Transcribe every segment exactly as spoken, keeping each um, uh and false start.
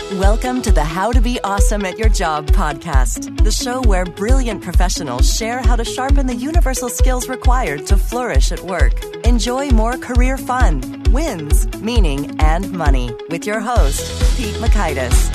Welcome to the How to Be Awesome at Your Job podcast, the show where brilliant professionals share how to sharpen the universal skills required to flourish at work. Enjoy more career fun, wins, meaning, and money with your host, Pete Mockaitis.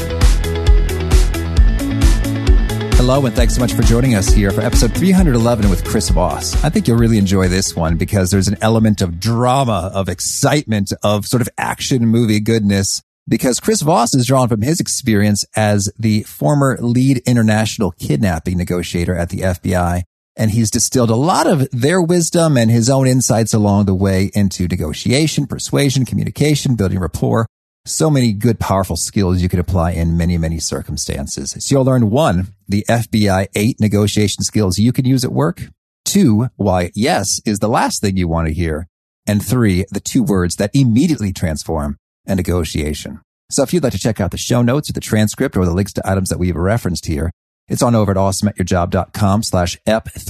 Hello, and thanks so much for joining us here for episode three eleven with Chris Voss. I think you'll really enjoy this one because there's an element of drama, of excitement, of sort of action movie goodness, because Chris Voss is drawn from his experience as the former lead international kidnapping negotiator at the F B I. And he's distilled a lot of their wisdom and his own insights along the way into negotiation, persuasion, communication, building rapport. So many good, powerful skills you could apply in many, many circumstances. So you'll learn one, the F B I eight negotiation skills you can use at work. Two, why yes is the last thing you want to hear. And three, the two words that immediately transform a negotiation. So if you'd like to check out the show notes or the transcript or the links to items that we've referenced here, it's on over at awesomeatyourjob.com slash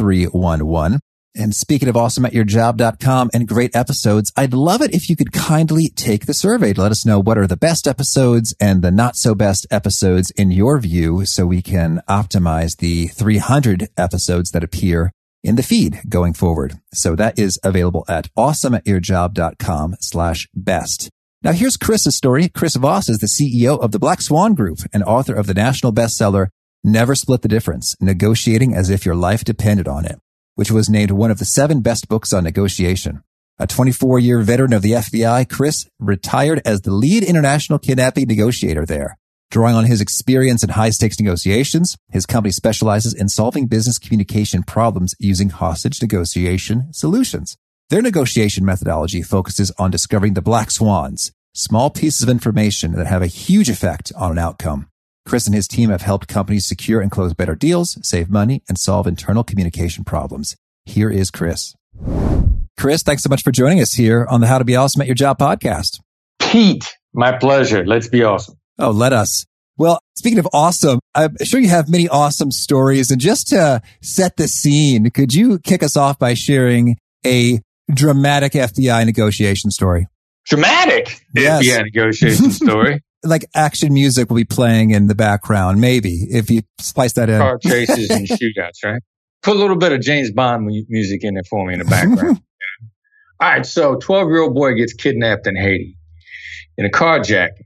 ep311. And speaking of awesome at your job dot com and great episodes, I'd love it if you could kindly take the survey to let us know what are the best episodes and the not so best episodes in your view, so we can optimize the three hundred episodes that appear in the feed going forward. So that is available at awesomeatyourjob.com slash best. Now here's Chris's story. Chris Voss is the C E O of the Black Swan Group and author of the national bestseller, Never Split the Difference, Negotiating as If Your Life Depended on It, which was named one of the seven best books on negotiation. A twenty-four year veteran of the F B I, Chris retired as the lead international kidnapping negotiator there. Drawing on his experience in high-stakes negotiations, his company specializes in solving business communication problems using hostage negotiation solutions. Their negotiation methodology focuses on discovering the black swans, small pieces of information that have a huge effect on an outcome. Chris and his team have helped companies secure and close better deals, save money, and solve internal communication problems. Here is Chris. Chris, thanks so much for joining us here on the How to Be Awesome at Your Job podcast. Pete, my pleasure. Let's be awesome. Oh, let us. Well, speaking of awesome, I'm sure you have many awesome stories. And just to set the scene, could you kick us off by sharing a dramatic F B I negotiation story? Dramatic Yes. F B I negotiation story. Like action music will be playing in the background, maybe, if you splice that in. Car chases and shootouts, right? Put a little bit of James Bond mu- music in there for me in the background. All right, so twelve-year-old boy gets kidnapped in Haiti in a carjacking.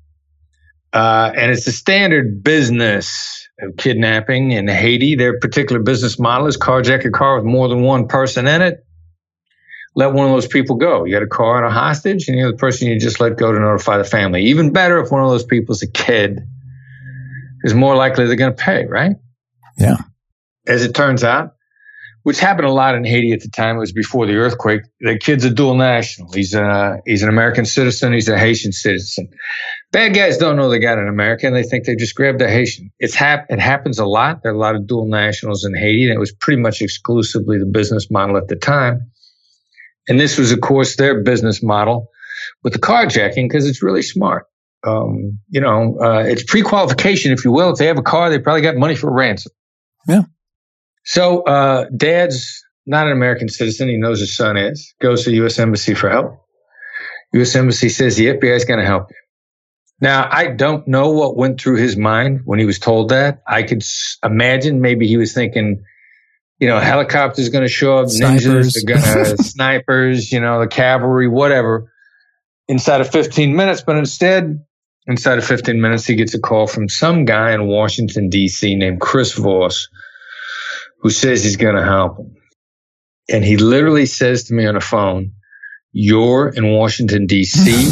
Uh, and it's the standard business of kidnapping in Haiti. Their particular business model is carjack a car with more than one person in it. Let one of those people go. You got a car and a hostage, and the other person you just let go to notify the family. Even better if one of those people is a kid, is more likely they're going to pay, right? Yeah. As it turns out, which happened a lot in Haiti at the time, it was before the earthquake. The kid's a dual national. He's a, he's an American citizen. He's a Haitian citizen. Bad guys don't know they got an American. They think they just grabbed a Haitian. It's hap- It happens a lot. There are a lot of dual nationals in Haiti, and it was pretty much exclusively the business model at the time. And this was, of course, their business model with the carjacking because it's really smart. Um, you know, uh, it's pre-qualification, if you will. If they have a car, they probably got money for a ransom. Yeah. So uh, dad's not an American citizen. He knows his son is. Goes to the U S Embassy for help. U S Embassy says the F B I is going to help you. Now, I don't know what went through his mind when he was told that. I could s- imagine maybe he was thinking, you know, helicopters going to show up, Snipers. ninjas are going to, snipers, you know, the cavalry, whatever, inside of fifteen minutes. But instead, inside of fifteen minutes, he gets a call from some guy in Washington, D C named Chris Voss, who says he's going to help him. And he literally says to me on the phone, "You're in Washington, D C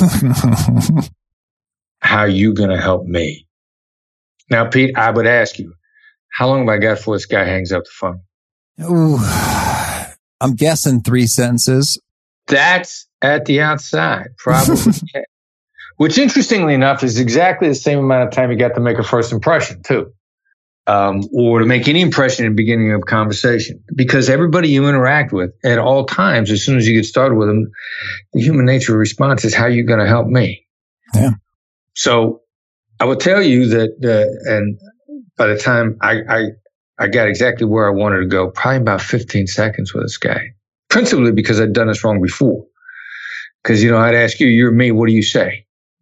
How are you going to help me?" Now, Pete, I would ask you, how long have I got before this guy hangs up the phone? Ooh, I'm guessing three sentences. That's at the outside, probably. Yeah. Which, interestingly enough, is exactly the same amount of time you got to make a first impression, too. Um, or to make any impression in the beginning of a conversation. Because everybody you interact with at all times, as soon as you get started with them, the human nature response is, how are you going to help me? Yeah. So I will tell you that, uh, and by the time I, I, I got exactly where I wanted to go, probably about fifteen seconds with this guy, principally because I'd done this wrong before. Because, you know, I'd ask you, you're me, what do you say?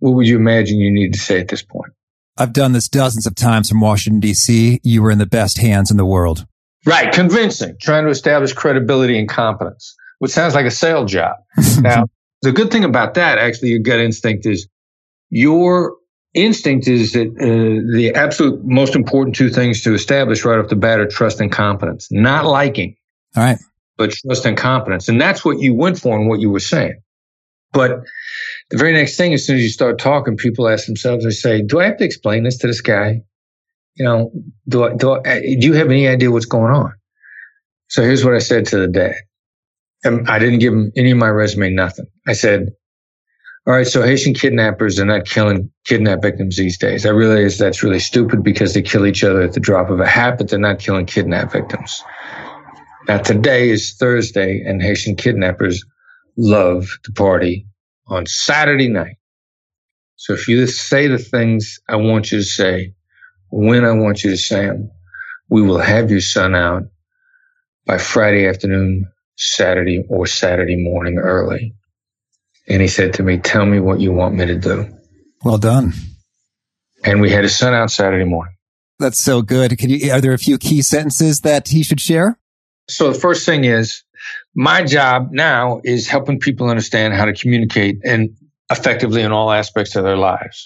what would you imagine you need to say at this point? I've done this dozens of times from Washington, D C. You were in the best hands in the world. Right. Convincing. Trying to establish credibility and competence, which sounds like a sales job. Now, the good thing about that, actually, your gut instinct is your instinct is that uh, the absolute most important two things to establish right off the bat are trust and competence. Not liking. All right. But trust and competence. And that's what you went for and what you were saying. But the very next thing, as soon as you start talking, people ask themselves, they say, do I have to explain this to this guy? You know, do I, do I, do you have any idea what's going on? So here's what I said to the dad. And I didn't give him any of my resume, nothing. I said, all right, so Haitian kidnappers are not killing kidnap victims these days. I realize that's really stupid because they kill each other at the drop of a hat, but they're not killing kidnap victims. Now, today is Thursday, and Haitian kidnappers love to party on Saturday night. So if you say the things I want you to say, when I want you to say them, we will have your son out by Friday afternoon, Saturday, or Saturday morning early. And he said to me, tell me what you want me to do. Well done. And we had his son out Saturday morning. That's so good. Can you, are there a few key sentences that he should share? So the first thing is, my job now is helping people understand how to communicate and effectively in all aspects of their lives.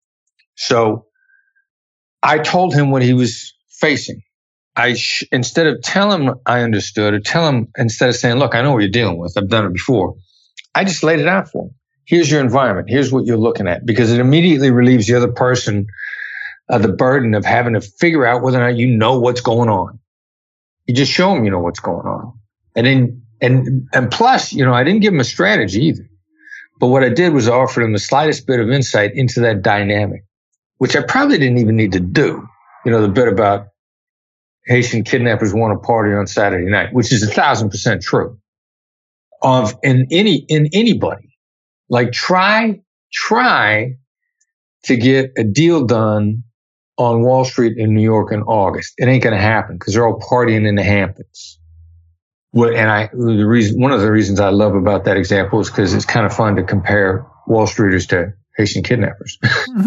So I told him what he was facing. I sh- instead of telling him I understood, or tell him instead of saying, look, I know what you're dealing with. I've done it before. I just laid it out for him. Here's your environment. Here's what you're looking at, because it immediately relieves the other person of the burden of having to figure out whether or not you know what's going on. You just show them you know what's going on. And then, and, and plus, you know, I didn't give him a strategy either. But what I did was offer him the slightest bit of insight into that dynamic, which I probably didn't even need to do. You know, the bit about Haitian kidnappers want to party on Saturday night, which is a thousand percent true. Of in any in anybody, like try try to get a deal done on Wall Street in New York in August. It ain't going to happen because they're all partying in the Hamptons. What and I the reason one of the reasons I love about that example is because it's kind of fun to compare Wall Streeters to Haitian kidnappers.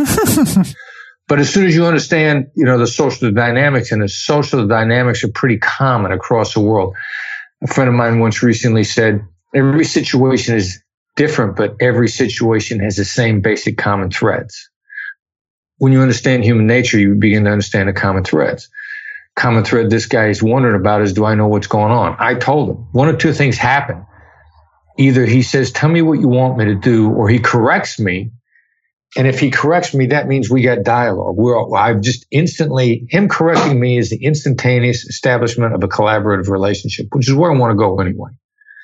But as soon as you understand, you know, the social dynamics, and the social dynamics are pretty common across the world. A friend of mine once recently said, every situation is different, but every situation has the same basic common threads. When you understand human nature, you begin to understand the common threads. Common thread this guy is wondering about is, do I know what's going on? I told him. One of two things happen. Either he says, tell me what you want me to do, or he corrects me. And if he corrects me, that means we got dialogue. We're, I've just instantly, him correcting me is the instantaneous establishment of a collaborative relationship, which is where I want to go anyway.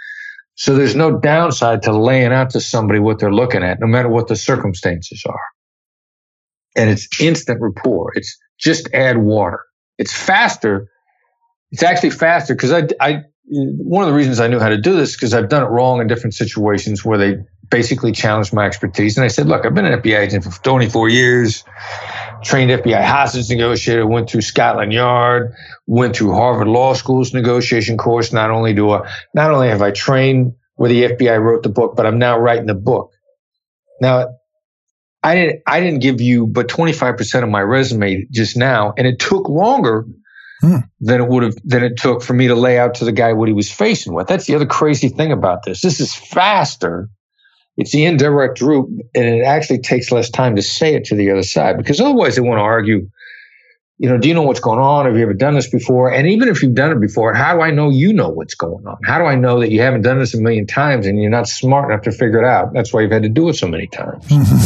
So there's no downside to laying out to somebody what they're looking at, no matter what the circumstances are. And it's instant rapport. It's just add water. It's faster. It's actually faster because I, I, one of the reasons I knew how to do this is because I've done it wrong in different situations where they basically challenged my expertise. And I said, look, I've been an F B I agent for twenty-four years, trained F B I hostage negotiator, went through Scotland Yard, went through Harvard Law School's negotiation course. Not only do I, not only have I trained where the F B I wrote the book, but I'm now writing the book. Now, I didn't, I didn't give you but twenty-five percent of my resume just now, and it took longer hmm. than it would have, than it took for me to lay out to the guy what he was facing with. That's the other crazy thing about this. This is faster. It's the indirect route, and it actually takes less time to say it to the other side, because otherwise they want to argue, you know, do you know what's going on? Have you ever done this before? And even if you've done it before, how do I know you know what's going on? How do I know that you haven't done this a million times and you're not smart enough to figure it out? That's why you've had to do it so many times.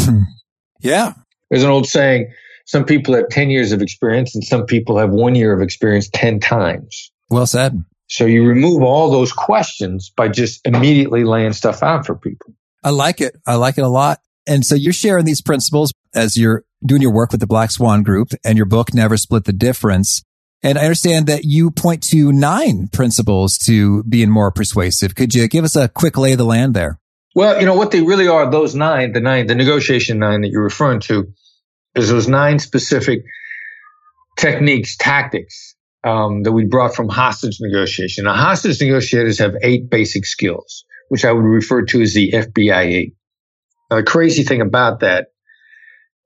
Yeah. There's an old saying, some people have ten years of experience and some people have one year of experience ten times. Well said. So you remove all those questions by just immediately laying stuff out for people. I like it. I like it a lot. And so you're sharing these principles as you're doing your work with the Black Swan Group, and your book, Never Split the Difference. And I understand that you point to nine principles to being more persuasive. Could you give us a quick lay of the land there? Well, you know, what they really are, those nine, the nine, the negotiation nine that you're referring to, is those nine specific techniques, tactics um, that we brought from hostage negotiation. Now, hostage negotiators have eight basic skills, which I would refer to as the F B I eight. Now, the crazy thing about that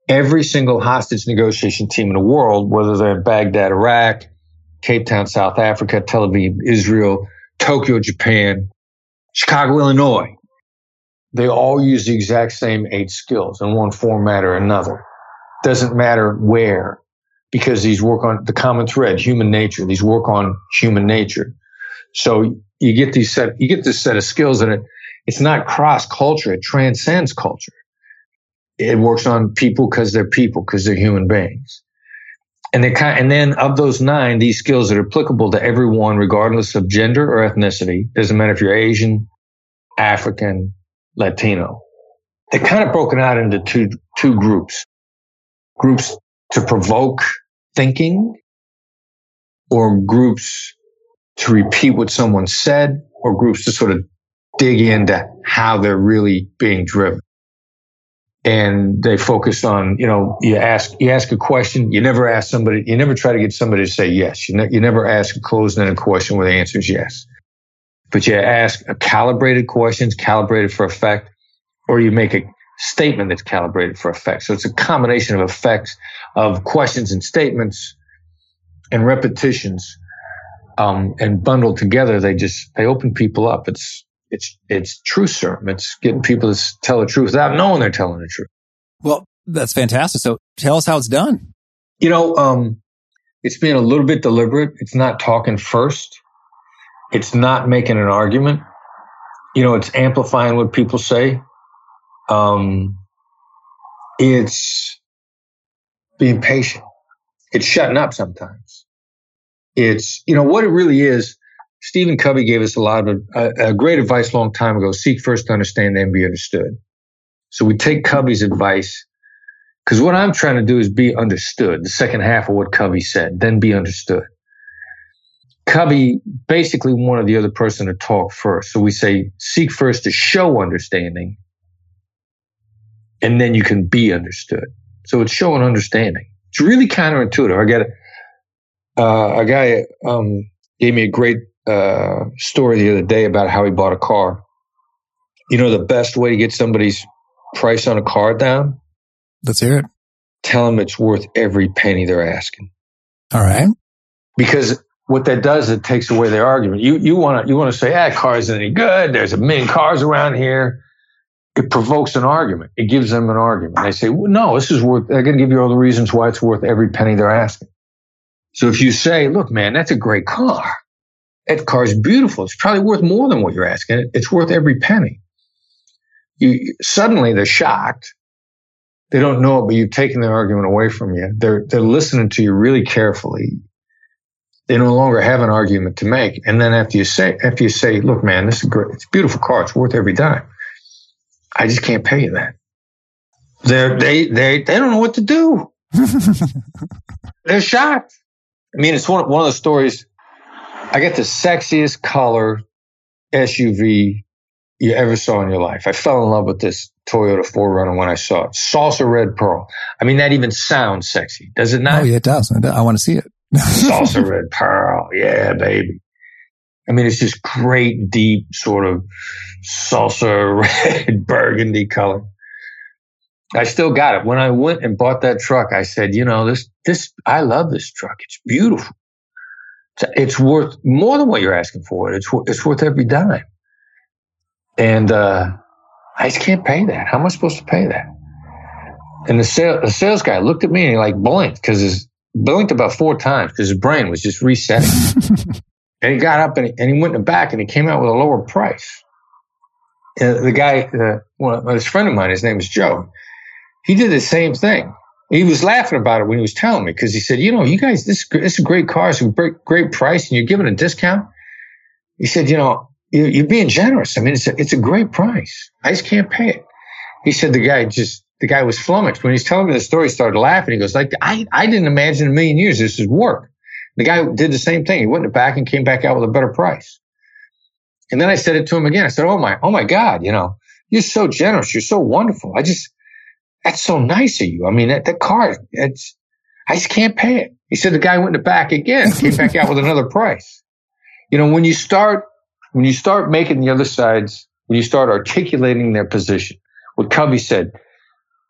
every single hostage negotiation team in the world, whether they're in Baghdad, Iraq, Cape Town, South Africa, Tel Aviv, Israel, Tokyo, Japan, Chicago, Illinois, they all use the exact same eight skills in one format or another. Doesn't matter where, because these work on the common thread, human nature. These work on human nature. So you get these set, you get this set of skills, and it, it's not cross culture. It transcends culture. It works on people because they're people, because they're human beings. And they kind, and then of those nine, these skills are applicable to everyone, regardless of gender or ethnicity. Doesn't matter if you're Asian, African, Latino. They're kind of broken out into two two groups. Groups to provoke thinking, or groups to repeat what someone said, or groups to sort of dig into how they're really being driven. And they focus on, you know, you ask, you ask a question, you never ask somebody, you never try to get somebody to say yes. You, ne- you never ask a closed-ended question where the answer is yes. But you ask a calibrated questions, calibrated for effect, or you make a statement that's calibrated for effect. So it's a combination of effects of questions and statements and repetitions, um, and bundled together. They just, they open people up. It's, It's it's truth serum. It's getting people to tell the truth without knowing they're telling the truth. Well, that's fantastic. So tell us how it's done. You know, um, it's being a little bit deliberate. It's not talking first. It's not making an argument. You know, it's amplifying what people say. Um, it's being patient. It's shutting up sometimes. It's, you know, what it really is. Stephen Covey gave us a lot of uh, uh, great advice a long time ago. Seek first to understand, then be understood. So we take Covey's advice, because what I'm trying to do is be understood. The second half of what Covey said, then be understood. Covey basically wanted the other person to talk first. So we say, seek first to show understanding, and then you can be understood. So it's show and understanding. It's really counterintuitive. I got a, uh, a guy um, gave me a great Uh, story the other day about how he bought a car. You know, the best way to get somebody's price on a car down? Let's hear it. Tell them it's worth every penny they're asking. All right. Because what that does, it takes away their argument. You you want to you want to say, ah, car isn't any good. There's a million cars around here. It provokes an argument. It gives them an argument. They say, well, no, this is worth. They're going to give you all the reasons why it's worth every penny they're asking. So if you say, look, man, that's a great car. That car's beautiful. It's probably worth more than what you're asking. It's worth every penny. You suddenly they're shocked. They don't know it, but you've taken their argument away from you. They're they're listening to you really carefully. They no longer have an argument to make. And then after you say after you say, look, man, this is great. It's a beautiful car. It's worth every dime. I just can't pay you that. They're they they they don't know what to do. They're shocked. I mean, it's one one of the stories. I got the sexiest color S U V you ever saw in your life. I fell in love with this Toyota four runner when I saw it. Salsa red pearl. I mean, that even sounds sexy. Does it not? Oh, yeah, it does. I want to see it. Salsa red pearl. Yeah, baby. I mean, it's just great, deep sort of salsa red burgundy color. I still got it. When I went and bought that truck, I said, you know, this, this, I love this truck. It's beautiful. It's worth more than what you're asking for. It's it's worth every dime. And uh, I just can't pay that. How am I supposed to pay that? And the, sale, the sales guy looked at me and he like blinked because his blinked about four times because his brain was just resetting. And he got up and he, and he went in the back and he came out with a lower price. And the guy, uh, well, his friend of mine, his name is Joe. He did the same thing. He was laughing about it when he was telling me because he said, you know, you guys, this, this is a great car. It's a great, great price and you're giving a discount. He said, you know, you're, you're being generous. I mean, it's a, it's a great price. I just can't pay it. He said the guy just, the guy was flummoxed. When he was telling me the story, he started laughing. He goes, like, I, I didn't imagine in a million years this would work. The guy did the same thing. He went in the back and came back out with a better price. And then I said it to him again. I said, oh my, oh my God, you know, you're so generous. You're so wonderful. I just, that's so nice of you. I mean, that, that car, it's, I just can't pay it. He said the guy went in the back again, came back out with another price. You know, when you start, when you start making the other sides, when you start articulating their position, what Covey said,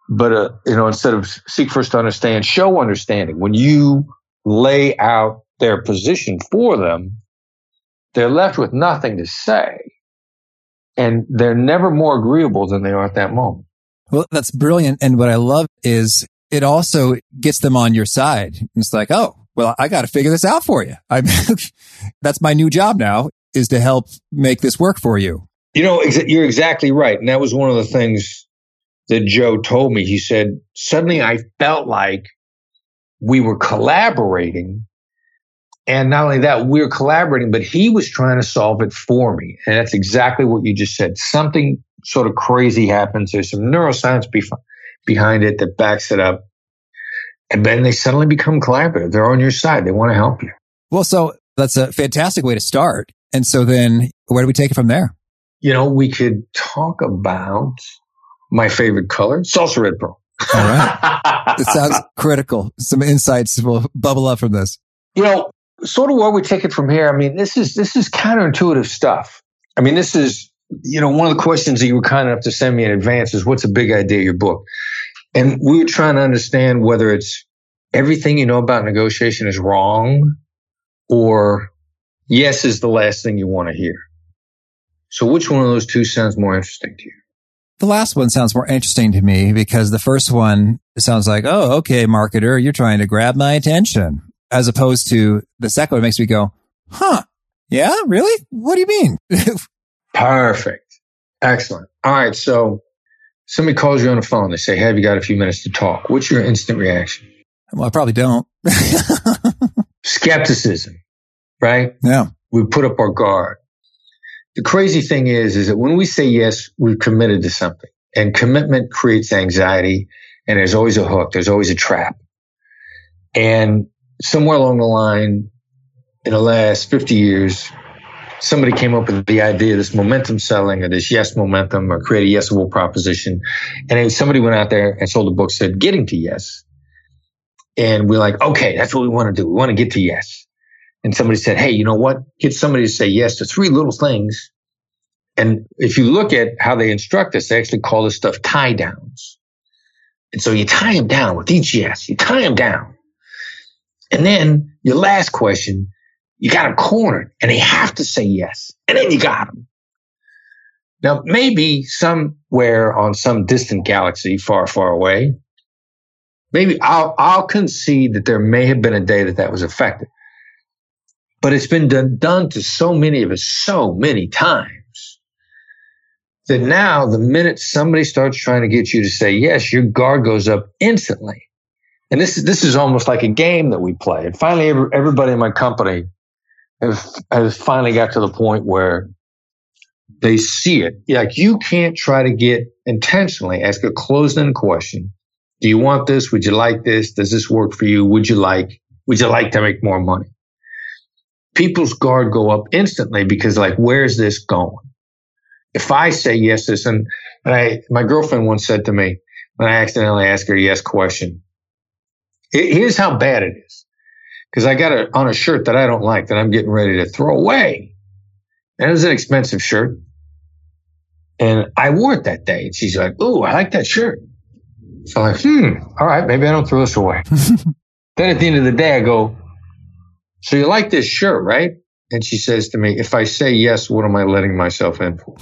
But, uh, you know, instead of seek first to understand, show understanding. When you lay out their position for them, they're left with nothing to say. And they're never more agreeable than they are at that moment. Well, that's brilliant. And what I love is it also gets them on your side. It's like, oh, well, I got to figure this out for you. I mean, that's my new job now, is to help make this work for you. You know, ex- you're exactly right. And that was one of the things that Joe told me. He said, suddenly I felt like we were collaborating. And not only that, we were collaborating, but he was trying to solve it for me. And that's exactly what you just said. Something sort of crazy happens. There's some neuroscience be- behind it that backs it up. And then they suddenly become collaborative. They're on your side. They want to help you. Well, so that's a fantastic way to start. And so then where do we take it from there? You know, we could talk about my favorite color, salsa red pearl. All right. It sounds critical. Some insights will bubble up from this. You know, sort of where we take it from here. I mean, this is, this is counterintuitive stuff. I mean, this is, you know, one of the questions that you were kind enough to send me in advance is, what's a big idea of your book? And we were trying to understand whether it's everything you know about negotiation is wrong, or yes is the last thing you want to hear. So which one of those two sounds more interesting to you? The last one sounds more interesting to me, because the first one sounds like, oh, okay, marketer, you're trying to grab my attention. As opposed to the second one makes me go, huh, yeah, really? What do you mean? Perfect. Excellent. All right. So somebody calls you on the phone. They say, hey, have you got a few minutes to talk? What's your instant reaction? Well, I probably don't. Skepticism, right? Yeah. We put up our guard. The crazy thing is, is that when we say yes, we've committed to something. And commitment creates anxiety. And there's always a hook. There's always a trap. And somewhere along the line, in the last fifty years, somebody came up with the idea of this momentum selling, or this yes momentum, or create a yesable proposition. And then somebody went out there and sold a book, said, getting to yes. And we're like, okay, that's what we want to do. We want to get to yes. And somebody said, hey, you know what? Get somebody to say yes to three little things. And if you look at how they instruct us, they actually call this stuff tie downs. And so you tie them down with each yes. You tie them down. And then your last question, you got them cornered and they have to say yes. And then you got them. Now, maybe somewhere on some distant galaxy far, far away, maybe I'll, I'll concede that there may have been a day that that was effective. But it's been done, done to so many of us so many times that now the minute somebody starts trying to get you to say yes, your guard goes up instantly. And this is, this is almost like a game that we play. And finally, every, everybody in my company has, has finally got to the point where they see it. Like, you can't try to get intentionally ask a closed-end question. Do you want this? Would you like this? Does this work for you? Would you like, would you like to make more money? People's guard go up instantly because, like, where's this going? If I say yes, this, and, and I, my girlfriend once said to me when I accidentally asked her a yes question, here's how bad it is. Because I got it on a shirt that I don't like, that I'm getting ready to throw away. And it was an expensive shirt. And I wore it that day. And she's like, ooh, I like that shirt. So I'm like, hmm, all right, maybe I don't throw this away. Then at the end of the day, I go, so you like this shirt, right? And she says to me, if I say yes, what am I letting myself in for?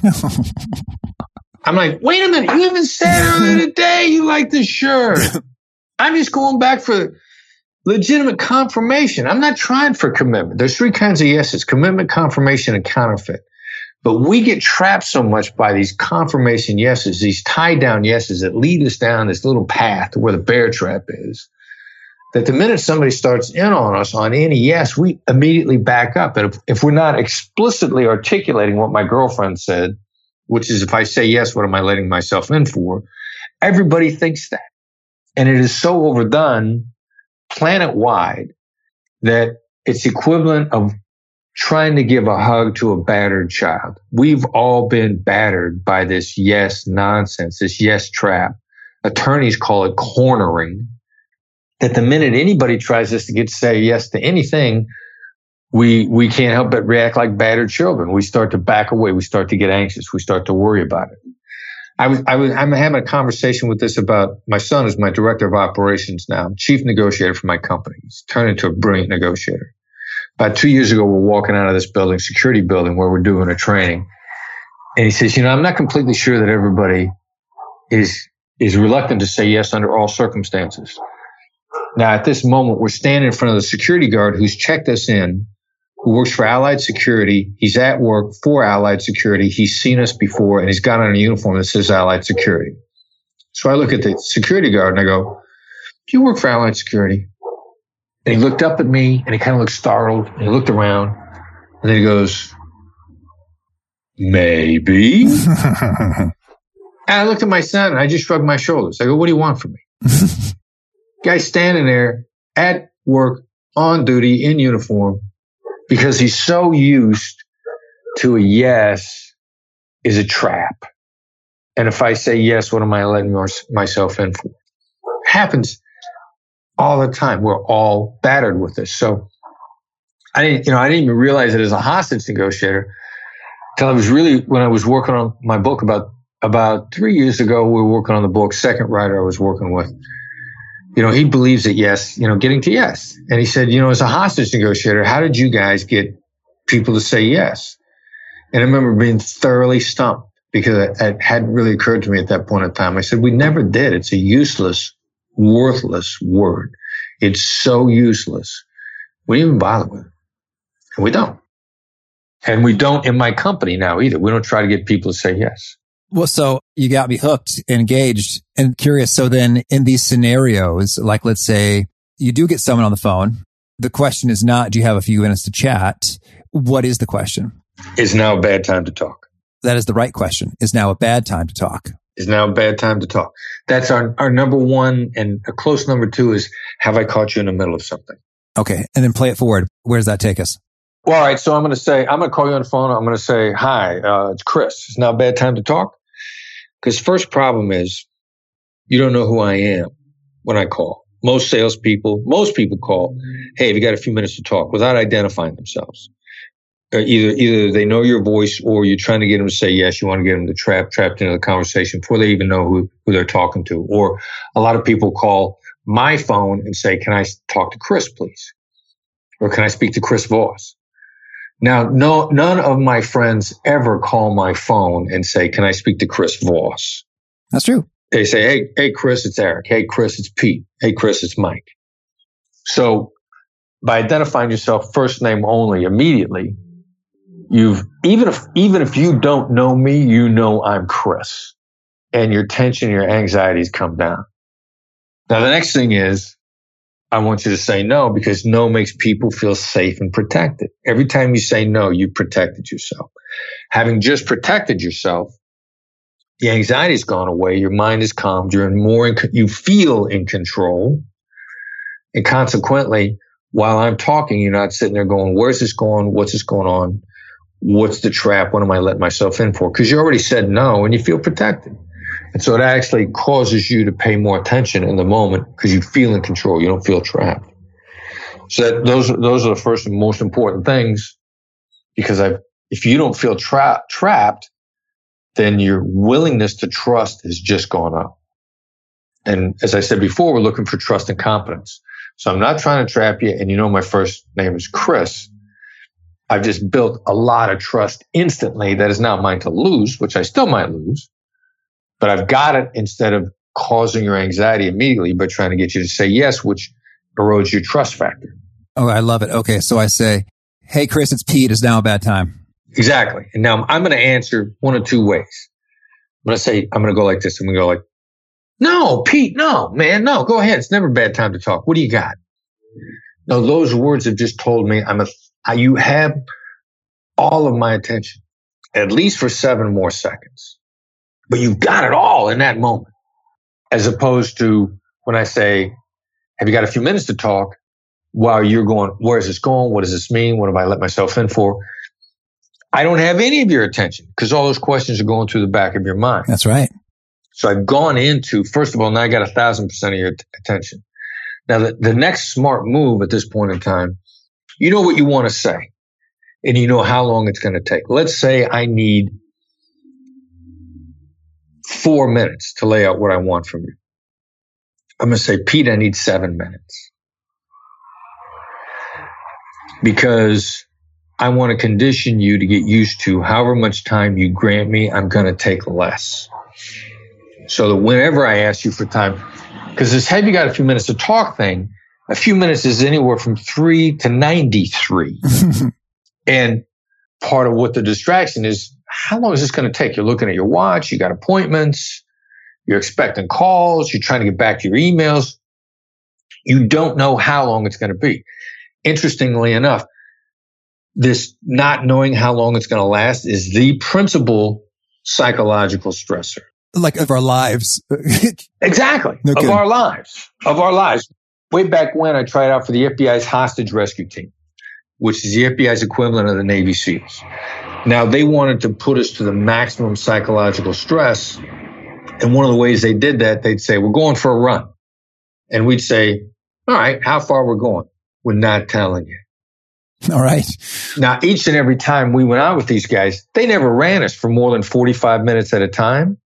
I'm like, wait a minute, you even said earlier today you like this shirt. I'm just going back for legitimate confirmation. I'm not trying for commitment. There's three kinds of yeses: commitment, confirmation, and counterfeit. But we get trapped so much by these confirmation yeses, these tie down yeses that lead us down this little path to where the bear trap is, that the minute somebody starts in on us on any yes, we immediately back up. And if, if we're not explicitly articulating what my girlfriend said, which is, if I say yes, what am I letting myself in for? Everybody thinks that. And it is so overdone planet-wide that it's equivalent of trying to give a hug to a battered child. We've all been battered by this yes nonsense, this yes trap. Attorneys call it cornering. That the minute anybody tries us to get to say yes to anything, we we can't help but react like battered children. We start to back away. We start to get anxious. We start to worry about it. I was, I was, I'm having a conversation with this about my son is my director of operations now, chief negotiator for my company. He's turned into a brilliant negotiator. About two years ago, we're walking out of this building, security building, where we're doing a training. And he says, you know, I'm not completely sure that everybody is, is reluctant to say yes under all circumstances. Now, at this moment, we're standing in front of the security guard who's checked us in, who works for Allied Security. He's at work for Allied Security. He's seen us before, and he's got on a uniform that says Allied Security. So I look at the security guard and I go, do you work for Allied Security? And he looked up at me and he kind of looked startled and he looked around and then he goes, maybe. And I looked at my son and I just shrugged my shoulders. I go, what do you want from me? Guy's standing there at work, on duty, in uniform, because he's so used to a yes is a trap. And if I say yes, what am I letting myself in for? Happens all the time. We're all battered with this. So I didn't, you know, I didn't even realize it as a hostage negotiator until I was really, when I was working on my book about, about three years ago, we were working on the book, second writer I was working with. You know, he believes that yes, you know, getting to yes. And he said, you know, as a hostage negotiator, how did you guys get people to say yes? And I remember being thoroughly stumped because it hadn't really occurred to me at that point in time. I said, we never did. It's a useless, worthless word. It's so useless. We didn't even bother with it. And we don't. And we don't in my company now either. We don't try to get people to say yes. Well, so you got me hooked, engaged, and curious. So then in these scenarios, like let's say you do get someone on the phone. The question is not, do you have a few minutes to chat? What is the question? Is now a bad time to talk? That is the right question. Is now a bad time to talk? Is now a bad time to talk? That's our, our number one, and a close number two is, have I caught you in the middle of something? Okay. And then play it forward. Where does that take us? Well, all right. So I'm going to say, I'm going to call you on the phone. I'm going to say, hi, uh, it's Chris. Is now a bad time to talk? Because first problem is you don't know who I am when I call. Most salespeople, most people call, hey, have you got a few minutes to talk without identifying themselves? Or either, either they know your voice or you're trying to get them to say yes. You want to get them to trap, trapped into the conversation before they even know who, who they're talking to. Or a lot of people call my phone and say, can I talk to Chris, please? Or can I speak to Chris Voss? Now, no, none of my friends ever call my phone and say, can I speak to Chris Voss? That's true. They say, hey, hey, Chris, it's Eric. Hey, Chris, it's Pete. Hey, Chris, it's Mike. So by identifying yourself first name only immediately, you've, even if, even if you don't know me, you know I'm Chris, and your tension, your anxieties come down. Now, the next thing is, I want you to say no, because no makes people feel safe and protected. Every time you say no, you protected yourself. Having just protected yourself, the anxiety's gone away. Your mind is calmed. You're in more, in, you feel in control. And consequently, while I'm talking, you're not sitting there going, where's this going? What's this going on? What's the trap? What am I letting myself in for? Because you already said no and you feel protected. And so it actually causes you to pay more attention in the moment because you feel in control. You don't feel trapped. So that, those, those are the first and most important things, because I've, if you don't feel tra- trapped, then your willingness to trust has just gone up. And as I said before, we're looking for trust and confidence. So I'm not trying to trap you. And you know, my first name is Chris. I've just built a lot of trust instantly that is now mine to lose, which I still might lose. But I've got it instead of causing your anxiety immediately by trying to get you to say yes, which erodes your trust factor. Oh, I love it. Okay. So I say, hey, Chris, it's Pete. Is now a bad time? Exactly. And now I'm going to answer one of two ways. I'm going to say, I'm going to go like this. I'm going to go like, no, Pete, no, man, no, go ahead. It's never a bad time to talk. What do you got? No, those words have just told me I'm a, you have all of my attention, at least for seven more seconds. But you've got it all in that moment, as opposed to when I say, have you got a few minutes to talk, while you're going, where is this going? What does this mean? What have I let myself in for? I don't have any of your attention because all those questions are going through the back of your mind. That's right. So I've gone into, first of all, now I got a thousand percent of your t- attention. Now the, the next smart move at this point in time, you know what you want to say and you know how long it's going to take. Let's say I need four minutes to lay out what I want from you. I'm going to say, Pete, I need seven minutes. Because I want to condition you to get used to however much time you grant me, I'm going to take less. So that whenever I ask you for time, because this have you got a few minutes to talk thing, a few minutes is anywhere from three to ninety-three. And part of what the distraction is, how long is this going to take? You're looking at your watch, you got appointments, you're expecting calls, you're trying to get back to your emails. You don't know how long it's going to be. Interestingly enough, this not knowing how long it's going to last is the principal psychological stressor. Like of our lives. Exactly. No of our lives. Of our lives. Way back when I tried out for the F B I's hostage rescue team, which is the F B I's equivalent of the Navy SEALs. Now, they wanted to put us to the maximum psychological stress. And one of the ways they did that, they'd say, we're going for a run. And we'd say, all right, how far we're going? We're not telling you. All right. Now, each and every time we went out with these guys, they never ran us for more than forty-five minutes at a time.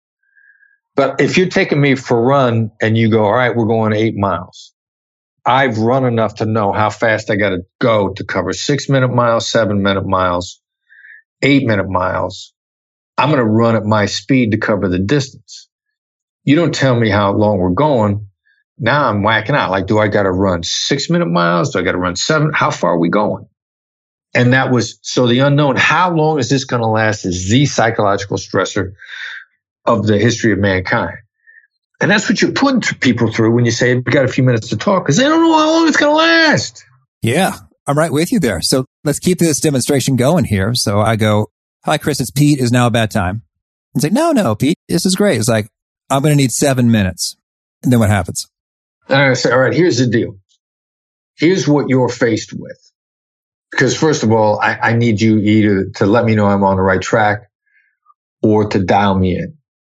But if you're taking me for a run and you go, all right, we're going eight miles. I've run enough to know how fast I got to go to cover six minute miles, seven minute miles, eight minute miles. I'm going to run at my speed to cover the distance. You don't tell me how long we're going. Now I'm whacking out. Like, do I got to run six minute miles? Do I got to run seven? How far are we going? And that was, so the unknown, how long is this going to last is the psychological stressor of the history of mankind. And that's what you're putting people through when you say, we got a few minutes to talk, because they don't know how long it's going to last. Yeah, I'm right with you there. So let's keep this demonstration going here. So I go, hi, Chris, it's Pete. Is now a bad time? And say, no, no, Pete, this is great. It's like, I'm going to need seven minutes. And then what happens? And I say, all right, here's the deal. Here's what you're faced with. Because first of all, I, I need you either to let me know I'm on the right track or to dial me in.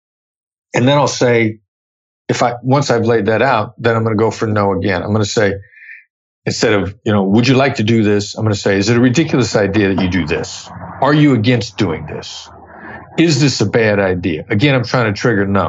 And then I'll say, if I, once I've laid that out, then I'm going to go for no again. I'm going to say, instead of, you know, would you like to do this? I'm going to say, is it a ridiculous idea that you do this? Are you against doing this? Is this a bad idea? Again, I'm trying to trigger no.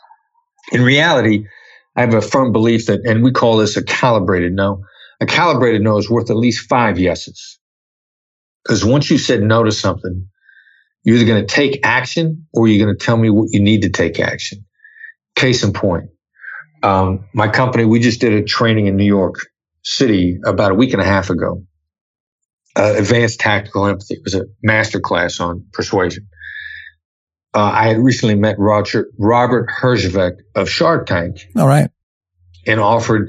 In reality, I have a firm belief that, and we call this a calibrated no. A calibrated no is worth at least five yeses. Because once you said no to something, you're either going to take action or you're going to tell me what you need to take action. Case in point, um, my company, we just did a training in New York City about a week and a half ago. Uh, advanced tactical empathy. It was a master class on persuasion. Uh, I had recently met Roger, Robert Herjavec of Shark Tank. All right. And offered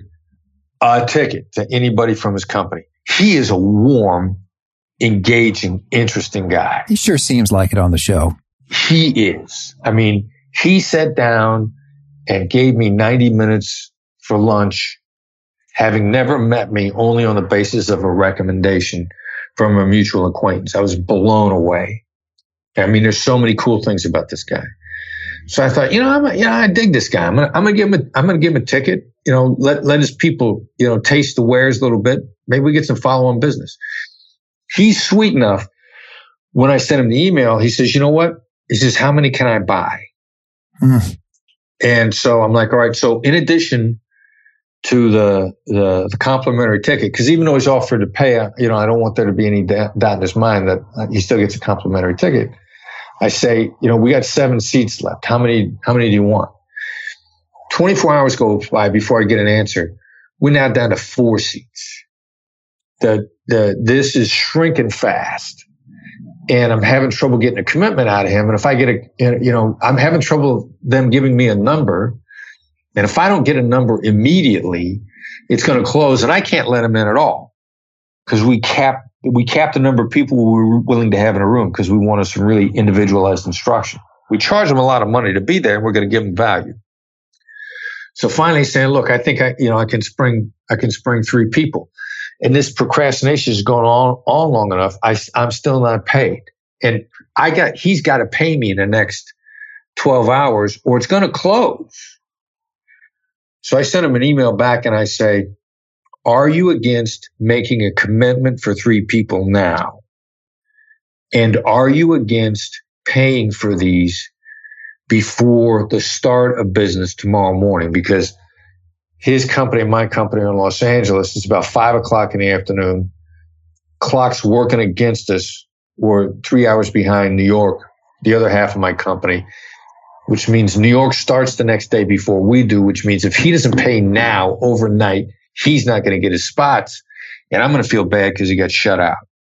a ticket to anybody from his company. He is a warm, engaging, interesting guy. He sure seems like it on the show. He is. I mean, he sat down and gave me ninety minutes for lunch, having never met me, only on the basis of a recommendation from a mutual acquaintance. I was blown away. I mean, there's so many cool things about this guy. So I thought, you know, I'm, you know, I dig this guy. I'm gonna, I'm gonna give him, a, I'm gonna give him a ticket. You know, let let his people, you know, taste the wares a little bit. Maybe we get some follow-on business. He's sweet enough. When I sent him the email, he says, you know what? He says, how many can I buy? Mm. And so I'm like, all right. So in addition to the the, the complimentary ticket, because even though he's offered to pay, you know, I don't want there to be any doubt in his mind that he still gets a complimentary ticket. I say, you know, we got seven seats left. How many, how many do you want? twenty-four hours go by before I get an answer. We're now down to four seats. The, the, this is shrinking fast and I'm having trouble getting a commitment out of him. And if I get a, you know, I'm having trouble them giving me a number. And if I don't get a number immediately, it's going to close and I can't let him in at all because we cap, we cap the number of people we're willing to have in a room because we want some really individualized instruction. We charge them a lot of money to be there and we're going to give them value. So finally saying, look, I think I, you know, I can spring, I can spring three people. And this procrastination is going on, on long enough. I, I'm still not paid. And I got, he's got to pay me in the next twelve hours or it's going to close. So I sent him an email back and I say, are you against making a commitment for three people now? And are you against paying for these before the start of business tomorrow morning, because his company and my company are in Los Angeles. It's about five o'clock in the afternoon. Clock's working against us. We're three hours behind New York, the other half of my company, which means New York starts the next day before we do, which means if he doesn't pay now overnight, he's not going to get his spots. And I'm going to feel bad because he got shut out.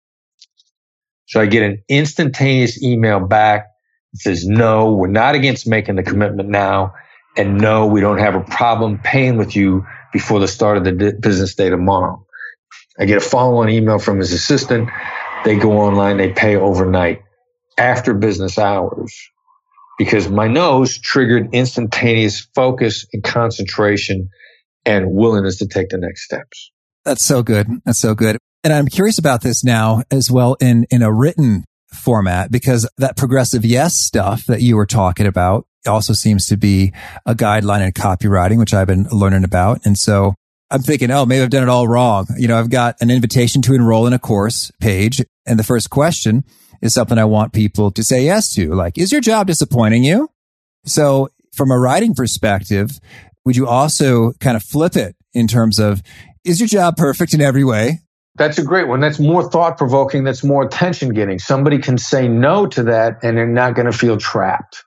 So I get an instantaneous email back. It says, no, we're not against making the commitment now. And no, we don't have a problem paying with you before the start of the di- business day tomorrow. I get a follow-on email from his assistant. They go online, they pay overnight after business hours because my nose triggered instantaneous focus and concentration and willingness to take the next steps. That's so good. That's so good. And I'm curious about this now as well in, in a written format, because that progressive yes stuff that you were talking about also seems to be a guideline in copywriting, which I've been learning about. And so I'm thinking, oh, maybe I've done it all wrong. You know, I've got an invitation to enroll in a course page. And the first question is something I want people to say yes to. Like, is your job disappointing you? So from a writing perspective, would you also kind of flip it in terms of, is your job perfect in every way? That's a great one. That's more thought-provoking. That's more attention-getting. Somebody can say no to that, and they're not going to feel trapped.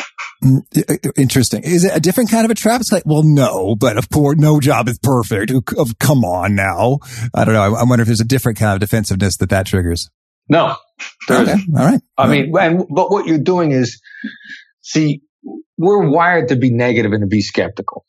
Interesting. Is it a different kind of a trap? It's like, well, no, but of course, no job is perfect. Come on now. I don't know. I wonder if there's a different kind of defensiveness that that triggers. No. Okay. All right. I mean, and, but what you're doing is, see, we're wired to be negative and to be skeptical.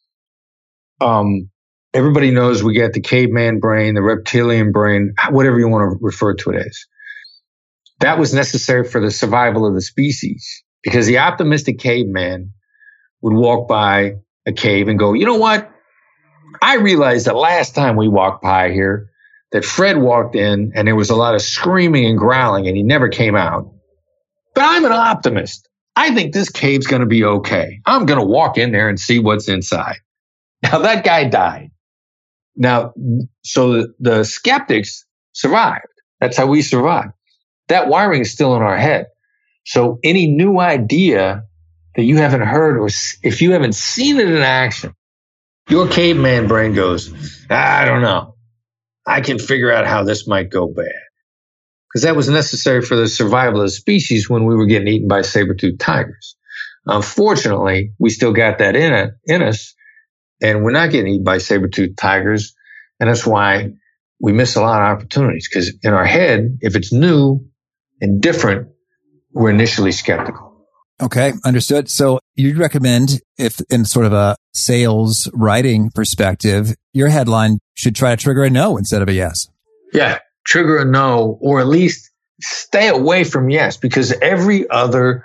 Um, Everybody knows we got the caveman brain, the reptilian brain, whatever you want to refer to it as. That was necessary for the survival of the species because the optimistic caveman would walk by a cave and go, you know what? I realized that last time we walked by here that Fred walked in and there was a lot of screaming and growling and he never came out. But I'm an optimist. I think this cave's going to be okay. I'm going to walk in there and see what's inside. Now that guy died. Now, so the, the skeptics survived. That's how we survived. That wiring is still in our head. So any new idea that you haven't heard or if you haven't seen it in action, your caveman brain goes, I don't know. I can figure out how this might go bad. Because that was necessary for the survival of the species when we were getting eaten by saber-toothed tigers. Unfortunately, we still got that in it, in us. And we're not getting eaten by saber-toothed tigers. And that's why we miss a lot of opportunities. Because in our head, if it's new and different, we're initially skeptical. Okay, understood. So you'd recommend, if in sort of a sales writing perspective, your headline should try to trigger a no instead of a yes. Yeah, trigger a no, or at least stay away from yes, because every other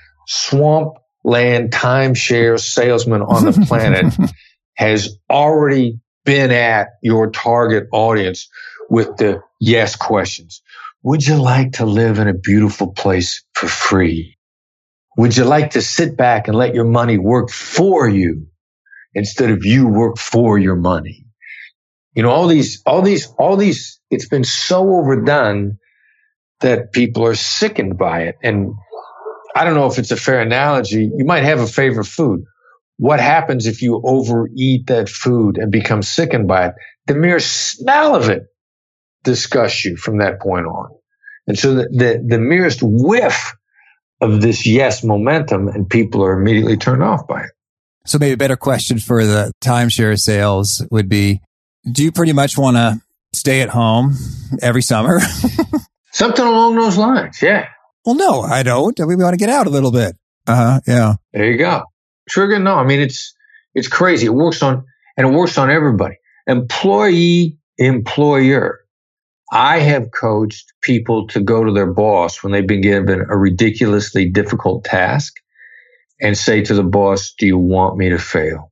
swamp land timeshare salesman on the planet has already been at your target audience with the yes questions. Would you like to live in a beautiful place for free? Would you like to sit back and let your money work for you instead of you work for your money? You know, all these, all these, all these, it's been so overdone that people are sickened by it. And I don't know if it's a fair analogy. You might have a favorite food. What happens if you overeat that food and become sickened by it? The mere smell of it disgusts you from that point on. And so the, the, the merest whiff of this yes momentum and people are immediately turned off by it. So maybe a better question for the timeshare sales would be, do you pretty much want to stay at home every summer? Something along those lines, yeah. Well, no, I don't. We want to get out a little bit. Uh-huh, yeah. There you go. Trigger, no. I mean, it's it's crazy. It works on, and it works on everybody. Employee, employer. I have coached people to go to their boss when they've been given a ridiculously difficult task and say to the boss, do you want me to fail?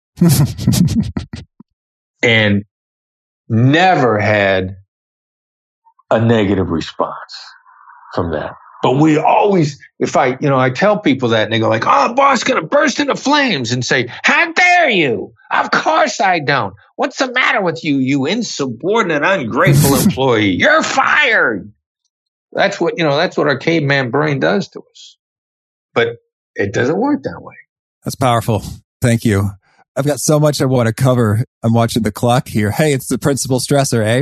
And never had a negative response from that. But we always, if I, you know, I tell people that and they go like, oh, boss going to burst into flames and say, how dare you? Of course I don't. What's the matter with you, you insubordinate, ungrateful employee? You're fired. That's what, you know, that's what our caveman brain does to us. But it doesn't work that way. That's powerful. Thank you. I've got so much I want to cover. I'm watching the clock here. Hey, it's the principal stressor, eh?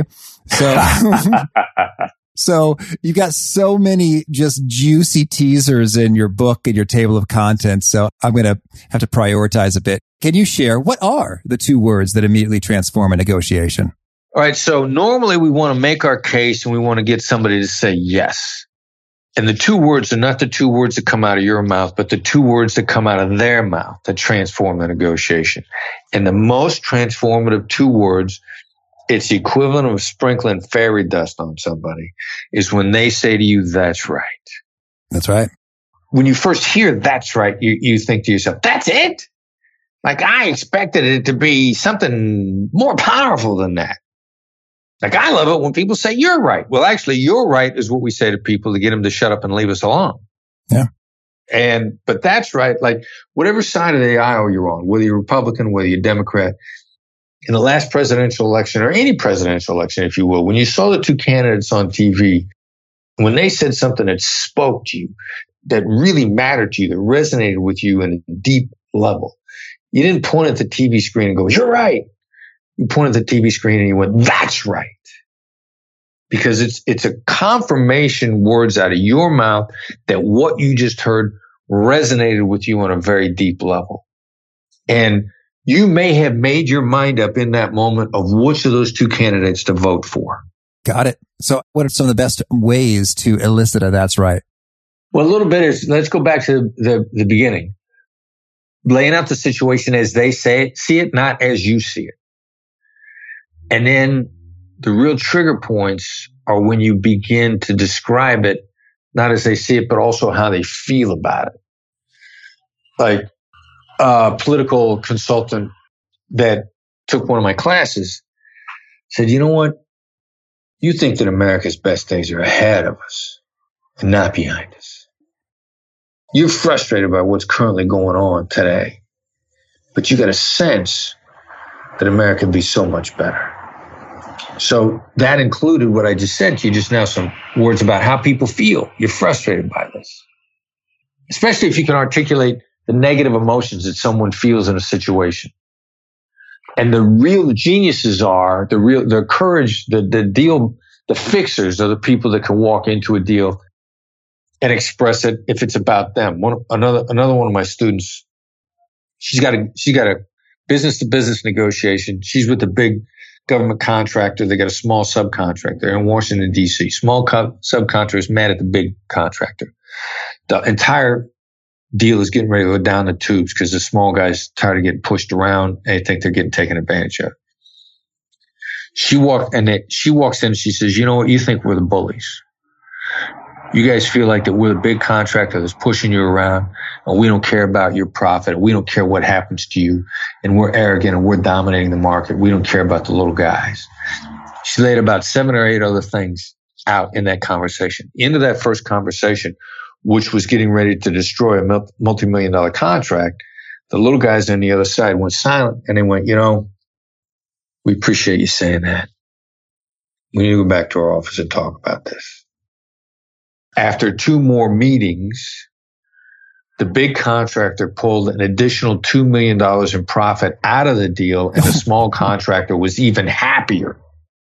So, so you've got so many just juicy teasers in your book and your table of contents. So I'm going to have to prioritize a bit. Can you share what are the two words that immediately transform a negotiation? All right. So normally we want to make our case and we want to get somebody to say yes. And the two words are not the two words that come out of your mouth, but the two words that come out of their mouth that transform the negotiation. And the most transformative two words, it's the equivalent of sprinkling fairy dust on somebody, is when they say to you, that's right. That's right. When you first hear that's right, you, you think to yourself, that's it? Like I expected it to be something more powerful than that. Like, I love it when people say you're right. Well, actually, you're right is what we say to people to get them to shut up and leave us alone. Yeah. And, but that's right. Like, whatever side of the aisle you're on, whether you're Republican, whether you're Democrat, in the last presidential election or any presidential election, if you will, when you saw the two candidates on T V, when they said something that spoke to you, that really mattered to you, that resonated with you in a deep level, you didn't point at the T V screen and go, you're right. You pointed at the T V screen and you went, that's right. Because it's it's a confirmation words out of your mouth that what you just heard resonated with you on a very deep level. And you may have made your mind up in that moment of which of those two candidates to vote for. Got it. So what are some of the best ways to elicit a that's right? Well, a little bit is, let's go back to the, the beginning. Laying out the situation as they say it, see it, not as you see it. And then the real trigger points are when you begin to describe it, not as they see it, but also how they feel about it. Like a political consultant that took one of my classes said, you know what? You think that America's best days are ahead of us and not behind us. You're frustrated by what's currently going on today, but you got a sense that America can be so much better. So that included what I just said to you just now, some words about how people feel. You're frustrated by this, especially if you can articulate the negative emotions that someone feels in a situation. And the real geniuses are the real, the courage, the, the deal, the fixers are the people that can walk into a deal and express it if it's about them. One, another, another one of my students, she's got a, she got a business to business negotiation. She's with the big government contractor. They got a small subcontractor in Washington, D C. Small co- subcontractor is mad at the big contractor. The entire deal is getting ready to go down the tubes because the small guy's tired of getting pushed around and they think they're getting taken advantage of. She walked and they, she walks in and she says, you know what? You think we're the bullies. You guys feel like that we're the big contractor that's pushing you around and we don't care about your profit. And we don't care what happens to you. And we're arrogant and we're dominating the market. We don't care about the little guys. She laid about seven or eight other things out in that conversation. Into that first conversation, which was getting ready to destroy a multi-million dollar contract, the little guys on the other side went silent and they went, you know, we appreciate you saying that. We need to go back to our office and talk about this. After two more meetings, the big contractor pulled an additional two million dollars in profit out of the deal, and the small contractor was even happier.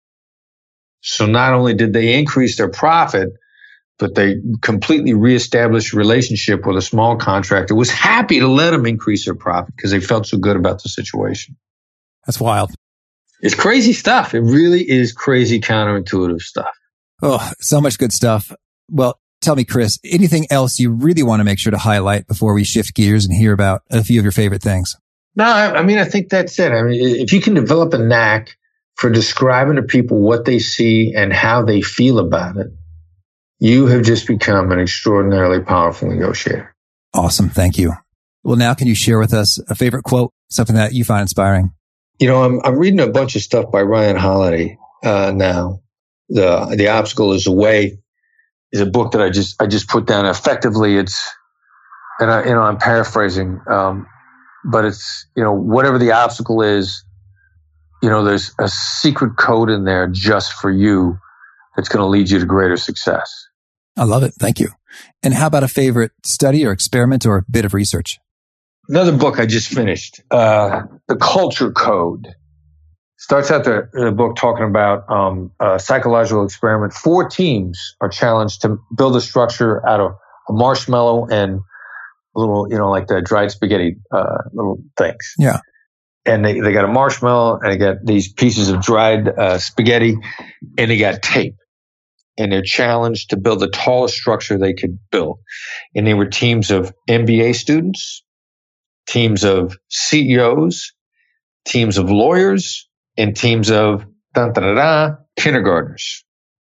So not only did they increase their profit, but they completely reestablished a relationship with a small contractor, was happy to let them increase their profit because they felt so good about the situation. That's wild. It's crazy stuff. It really is crazy counterintuitive stuff. Oh, so much good stuff. Well, tell me, Chris, anything else you really want to make sure to highlight before we shift gears and hear about a few of your favorite things? No, I, I mean, I think that's it. I mean, if you can develop a knack for describing to people what they see and how they feel about it, you have just become an extraordinarily powerful negotiator. Awesome. Thank you. Well, now can you share with us a favorite quote, something that you find inspiring? You know, I'm, I'm reading a bunch of stuff by Ryan Holiday uh, now. The The Obstacle is the Way is a book that I just I just put down. Effectively, it's, and I, you know, I'm paraphrasing, um, but it's, you know, whatever the obstacle is, you know, there's a secret code in there just for you that's going to lead you to greater success. I love it. Thank you. And how about a favorite study or experiment or bit of research? Another book I just finished, uh, The Culture Code. Starts out the, the book talking about um, a psychological experiment. Four teams are challenged to build a structure out of a marshmallow and a little, you know, like the dried spaghetti uh, little things. Yeah. And they, they got a marshmallow and they got these pieces of dried uh, spaghetti and they got tape. And they're challenged to build the tallest structure they could build. And they were teams of M B A students, teams of C E Os, teams of lawyers, and teams of da, da, da, da, kindergartners.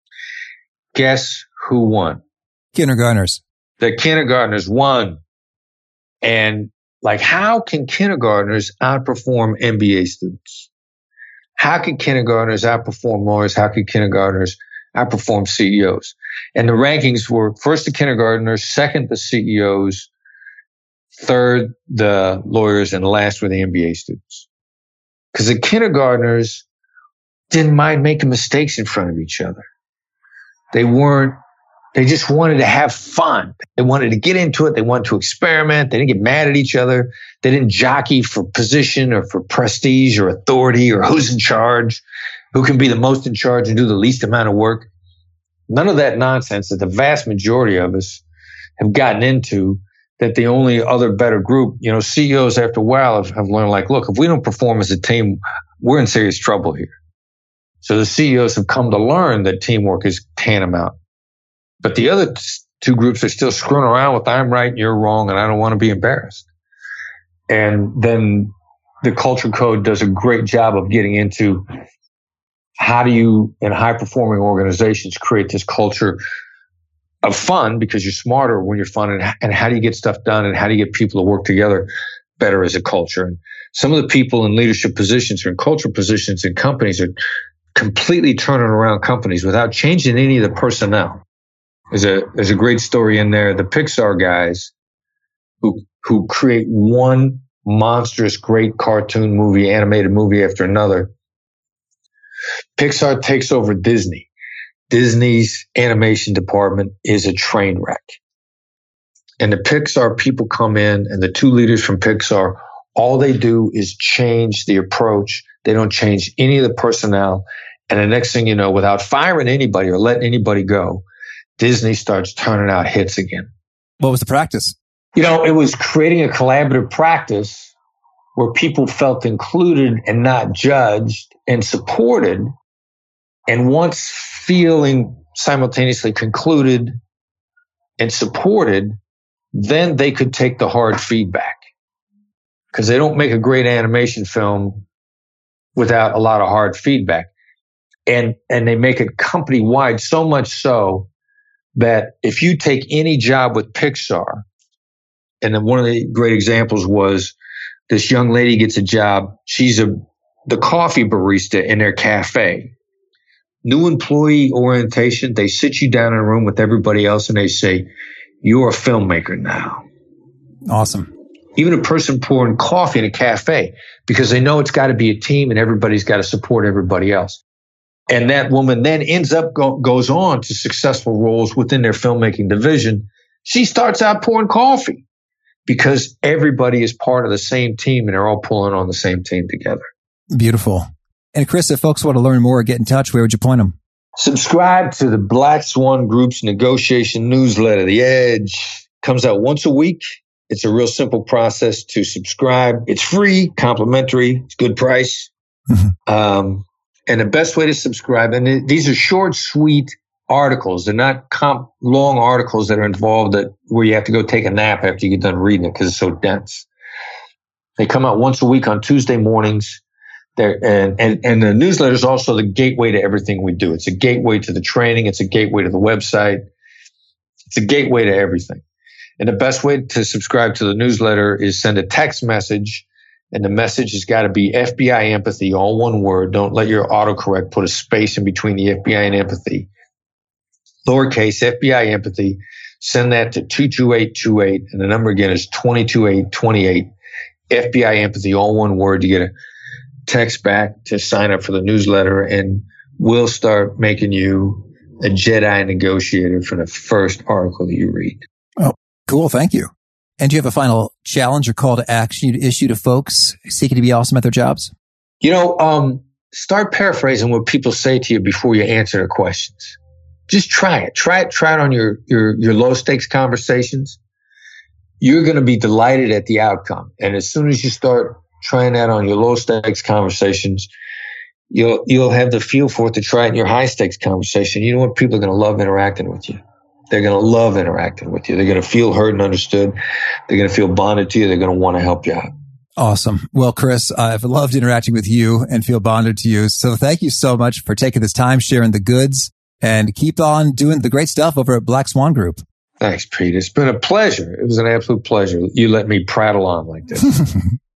Guess who won? Kindergartners. The kindergartners won. And like, how can kindergartners outperform M B A students? How can kindergartners outperform lawyers? How can kindergartners outperform C E Os? And the rankings were first the kindergartners, second the C E Os, third the lawyers, and last were the M B A students. Because the kindergartners didn't mind making mistakes in front of each other. They weren't, they just wanted to have fun. They wanted to get into it. They wanted to experiment. They didn't get mad at each other. They didn't jockey for position or for prestige or authority or who's in charge, who can be the most in charge and do the least amount of work. None of that nonsense that the vast majority of us have gotten into, that the only other better group, you know, C E Os after a while have, have learned, like, look, if we don't perform as a team, we're in serious trouble here. So the C E Os have come to learn that teamwork is tantamount. But the other two groups are still screwing around with I'm right and you're wrong and I don't want to be embarrassed. And then the Culture Code does a great job of getting into how do you, in high-performing organizations, create this culture of fun, because you're smarter when you're fun, and, and how do you get stuff done, and how do you get people to work together better as a culture. And some of the people in leadership positions or in culture positions in companies are completely turning around companies without changing any of the personnel. There's a there's a great story in there. The Pixar guys who who create one monstrous great cartoon movie, animated movie after another. Pixar takes over Disney. Disney's animation department is a train wreck. And the Pixar people come in, and the two leaders from Pixar, all they do is change the approach. They don't change any of the personnel. And the next thing you know, without firing anybody or letting anybody go, Disney starts turning out hits again. What was the practice? You know, it was creating a collaborative practice where people felt included and not judged and supported. And once feeling simultaneously concluded and supported, then they could take the hard feedback. Because they don't make a great animation film without a lot of hard feedback. And, and they make it company-wide, so much so that if you take any job with Pixar, and then one of the great examples was this young lady gets a job. She's a the coffee barista in their cafe. New employee orientation, they sit you down in a room with everybody else and they say, you're a filmmaker now. Awesome. Even a person pouring coffee in a cafe, because they know it's got to be a team and everybody's got to support everybody else. And that woman then ends up, go, goes on to successful roles within their filmmaking division. She starts out pouring coffee because everybody is part of the same team and they're all pulling on the same team together. Beautiful. And Chris, if folks want to learn more or get in touch, where would you point them? Subscribe to the Black Swan Group's negotiation newsletter, The Edge. Comes out once a week. It's a real simple process to subscribe. It's free, complimentary, it's good price. Mm-hmm. Um, and the best way to subscribe, and it, these are short, sweet articles. They're not comp, long articles that are involved that where you have to go take a nap after you get done reading it because it's so dense. They come out once a week on Tuesday mornings. They're, and, and, and the newsletter is also the gateway to everything we do. It's a gateway to the training. It's a gateway to the website. It's a gateway to everything. And the best way to subscribe to the newsletter is send a text message, and the message has got to be F B I empathy, all one word. Don't let your autocorrect put a space in between the F B I and empathy. Lowercase F B I empathy. Send that to two two eight two eight, and the number again is two two eight two eight. F B I empathy, all one word. You get a text back to sign up for the newsletter, and we'll start making you a Jedi negotiator from the first article that you read. Oh, cool. Thank you. And do you have a final challenge or call to action you'd issue to folks seeking to be awesome at their jobs? You know, um, start paraphrasing what people say to you before you answer their questions. Just try it. Try it. Try it on your, your, your low stakes conversations. You're going to be delighted at the outcome. And as soon as you start trying that on your low stakes conversations, you'll, you'll have the feel for it to try it in your high stakes conversation. You know what? People are going to love interacting with you. They're going to love interacting with you. They're going to feel heard and understood. They're going to feel bonded to you. They're going to want to help you out. Awesome. Well, Chris, I've loved interacting with you and feel bonded to you. So thank you so much for taking this time, sharing the goods, and keep on doing the great stuff over at Black Swan Group. Thanks, Pete. It's been a pleasure. It was an absolute pleasure. You let me prattle on like this.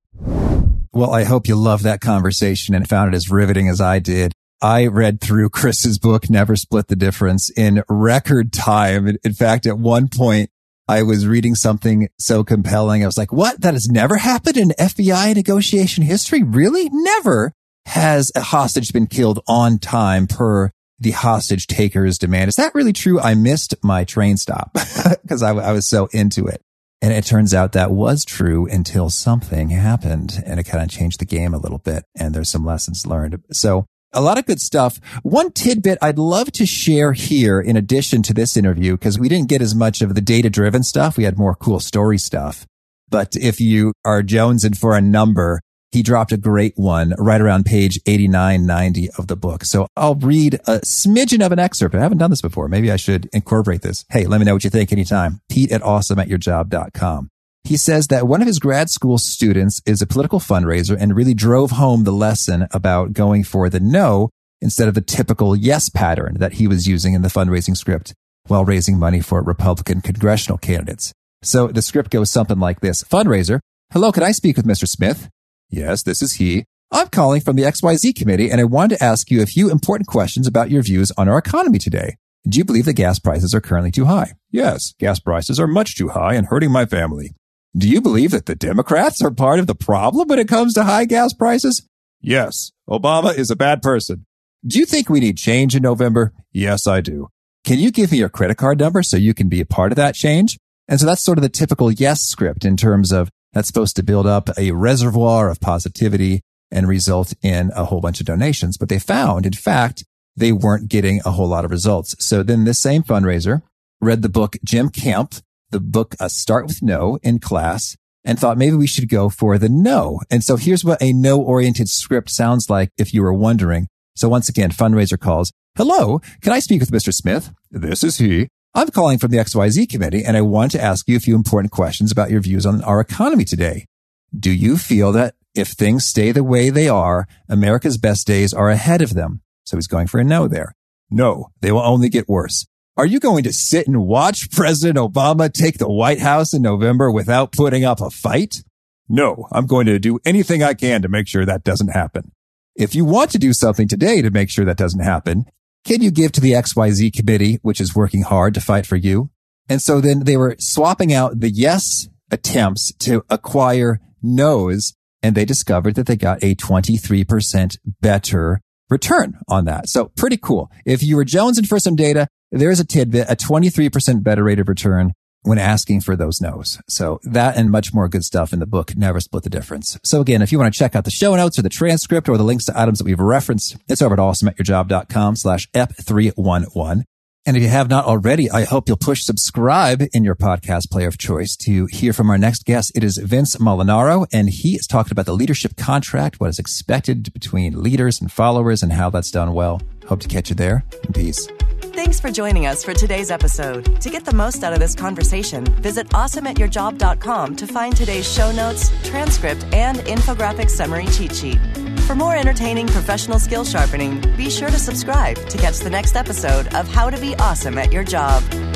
Well, I hope you loved that conversation and found it as riveting as I did. I read through Chris's book, Never Split the Difference, in record time. In fact, at one point, I was reading something so compelling. I was like, what? That has never happened in F B I negotiation history? Really? Never has a hostage been killed on time per the hostage taker's demand. Is that really true? I missed my train stop because I, I was so into it. And it turns out that was true until something happened, and it kind of changed the game a little bit. And there's some lessons learned. So a lot of good stuff. One tidbit I'd love to share here in addition to this interview, because we didn't get as much of the data-driven stuff. We had more cool story stuff. But if you are jonesing for a number, he dropped a great one right around page eighty-nine, ninety of the book. So I'll read a smidgen of an excerpt. I haven't done this before. Maybe I should incorporate this. Hey, let me know what you think anytime. Pete at awesome at your job dot com. He says that one of his grad school students is a political fundraiser and really drove home the lesson about going for the no instead of the typical yes pattern that he was using in the fundraising script while raising money for Republican congressional candidates. So the script goes something like this. Fundraiser. Hello, can I speak with Mister Smith? Yes, this is he. I'm calling from the X Y Z committee, and I wanted to ask you a few important questions about your views on our economy today. Do you believe that gas prices are currently too high? Yes, gas prices are much too high and hurting my family. Do you believe that the Democrats are part of the problem when it comes to high gas prices? Yes, Obama is a bad person. Do you think we need change in November? Yes, I do. Can you give me your credit card number so you can be a part of that change? And so that's sort of the typical yes script in terms of that's supposed to build up a reservoir of positivity and result in a whole bunch of donations. But they found, in fact, they weren't getting a whole lot of results. So then this same fundraiser read the book Jim Camp, the book uh, Start With No in class, and thought maybe we should go for the no. And so here's what a no-oriented script sounds like if you were wondering. So once again, fundraiser calls, hello, can I speak with Mister Smith? This is he. I'm calling from the X Y Z committee, and I want to ask you a few important questions about your views on our economy today. Do you feel that if things stay the way they are, America's best days are ahead of them? So he's going for a no there. No, they will only get worse. Are you going to sit and watch President Obama take the White House in November without putting up a fight? No, I'm going to do anything I can to make sure that doesn't happen. If you want to do something today to make sure that doesn't happen, can you give to the X Y Z committee, which is working hard to fight for you? And so then they were swapping out the yes attempts to acquire no's, and they discovered that they got a twenty-three percent better return on that. So pretty cool. If you were jonesing for some data, there's a tidbit, a twenty-three percent better rate of return when asking for those no's. So that and much more good stuff in the book, Never Split the Difference. So again, if you want to check out the show notes or the transcript or the links to items that we've referenced, it's over at awesome at your job dot com slash F three eleven. And if you have not already, I hope you'll push subscribe in your podcast player of choice to hear from our next guest. It is Vince Molinaro, and he is talking about the leadership contract, what is expected between leaders and followers, and how that's done well. Hope to catch you there. Peace. Thanks for joining us for today's episode. To get the most out of this conversation, visit awesome at your job dot com to find today's show notes, transcript, and infographic summary cheat sheet. For more entertaining professional skill sharpening, be sure to subscribe to catch the next episode of How to Be Awesome at Your Job.